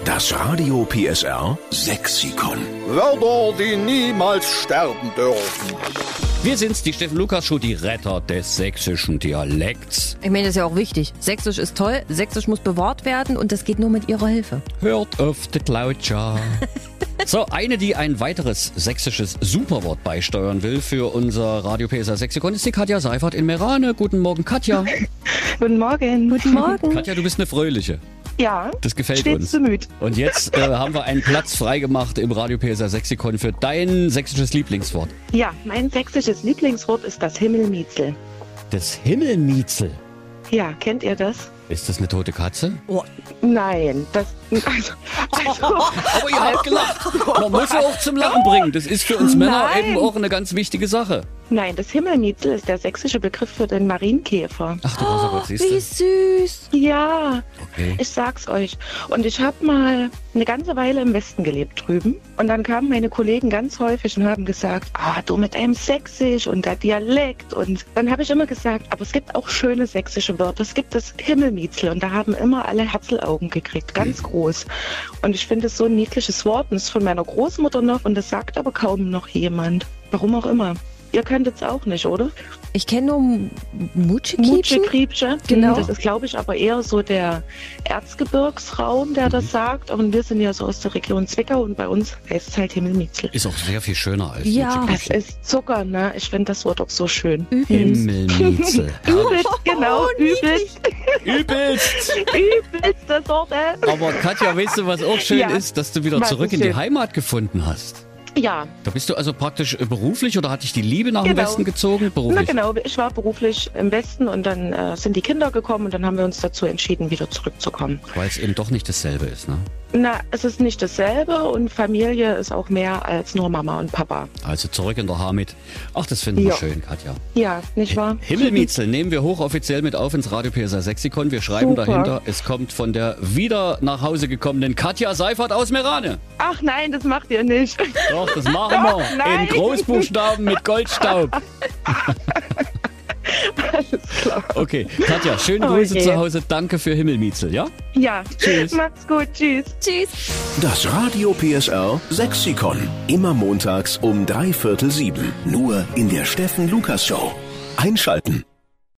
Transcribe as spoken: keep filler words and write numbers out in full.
Das Radio P S R Sexikon. Wörter, die niemals sterben dürfen. Wir sind's, die Steffen Lukas Show, die Retter des sächsischen Dialekts. Ich meine, das ist ja auch wichtig. Sächsisch ist toll, Sächsisch muss bewahrt werden und das geht nur mit ihrer Hilfe. Hört auf die Lautscher. So, eine, die ein weiteres sächsisches Superwort beisteuern will für unser Radio P S R Sexikon, ist die Katja Seifert in Merane. Guten Morgen, Katja. Guten Morgen. Guten Morgen. Katja, du bist eine Fröhliche. Ja, Das gefällt stets uns. bemüht. Und jetzt äh, haben wir einen Platz freigemacht im Radio P S R Sexikon für dein sächsisches Lieblingswort. Ja, mein sächsisches Lieblingswort ist das Himmelmietzel. Das Himmelmietzel. Ja, kennt ihr das? Ist das eine tote Katze? Oh, Nein, das... Also, also, Aber ihr habt gelacht. Man muss ja auch zum Lachen bringen. Das ist für uns Männer Nein. eben auch eine ganz wichtige Sache. nein, das Himmelmietzel ist der sächsische Begriff für den Marienkäfer. Ach du großer Gott, siehst wie du? süß. Ja, Okay. ich sag's euch. Und ich habe mal eine ganze Weile im Westen gelebt drüben. Und dann kamen meine Kollegen ganz häufig und haben gesagt, ah, du mit deinem Sächsisch und der Dialekt. Und dann habe ich immer gesagt, aber es gibt auch schöne sächsische Wörter. Es gibt das Himmelmietzel und da haben immer alle Herzelaugen gekriegt, ganz groß. Und ich finde es so ein niedliches Wort. Und es ist von meiner Großmutter noch und das sagt aber kaum noch jemand. Warum auch immer. Ihr könnt es auch nicht, oder? Ich kenne nur Mutschekriebchen. Mutschekriebsche. Genau. Das ist, glaube ich, aber eher so der Erzgebirgsraum, der das sagt. Und wir sind ja so aus der Region Zwickau und bei uns heißt es halt Himmelmietzel. Ist auch sehr viel schöner als Ja. Es Mutschekriebchen. ist Zucker, ne? Ich finde das Wort auch so schön. Himmelmietzel. Übelst, genau, Oh, übelst, Übelst. übelste Sorte. Aber Katja, weißt du, was auch schön Ja. ist? Dass du wieder Was zurück ist in die schön? Heimat gefunden hast. Ja, Da bist du also praktisch äh, beruflich oder hat dich die Liebe nach dem Genau. Westen gezogen? na Beruflich. genau. Ich war beruflich im Westen und dann äh, sind die Kinder gekommen und dann haben wir uns dazu entschieden, wieder zurückzukommen. Weil es eben doch nicht dasselbe ist, ne? Na, es ist nicht dasselbe und Familie ist auch mehr als nur Mama und Papa. Also zurück in der Hamid. Ach, das finden wir Ja. schön, Katja. Ja, nicht wahr? Himmelmietzel nehmen wir hochoffiziell mit auf ins Radio P S R Sexikon. Wir schreiben Super. dahinter, es kommt von der wieder nach Hause gekommenen Katja Seifert aus Merane. Ach nein, das macht ihr nicht. Doch, das machen wir. Nein. In Großbuchstaben mit Goldstaub. Alles klar. Okay, Katja, schöne Oh Grüße je. zu Hause. Danke für Himmelmietzel, ja? Ja, Tschüss. macht's gut, tschüss. Tschüss. Das Radio P S R Sexikon. Immer montags um drei Viertel sieben. Nur in der Steffen Lukas Show. Einschalten.